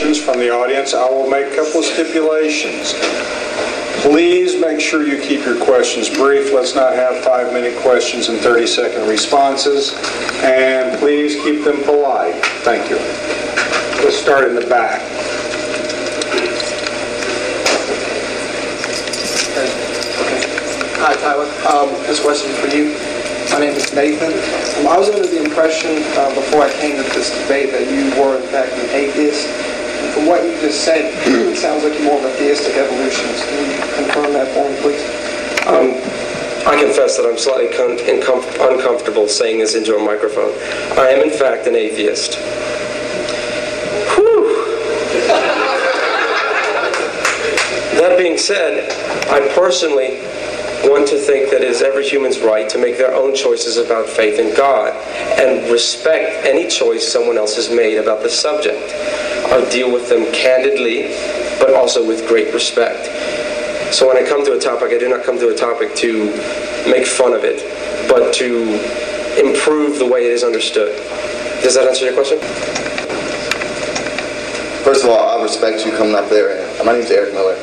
questions from the audience, I will make a couple of stipulations. Please make sure you keep your questions brief. Let's not have 5-minute questions and 30-second responses. And please keep them polite. Thank you. Let's start in the back. Hi, Tyler. This question is for you. My name is Nathan. I was under the impression before I came to this debate that you were, in fact, an atheist. And from what you just said, it sounds like you're more of a theistic evolutionist. Can you confirm that for me, please? I confess that I'm slightly uncomfortable saying this into a microphone. I am, in fact, an atheist. Whew. That being said, I personally want to think that it is every human's right to make their own choices about faith in God and respect any choice someone else has made about the subject. I'll deal with them candidly, but also with great respect. So when I come to a topic, I do not come to a topic to make fun of it, but to improve the way it is understood. Does that answer your question? First of all, I respect you coming up there. My name's Eric Miller.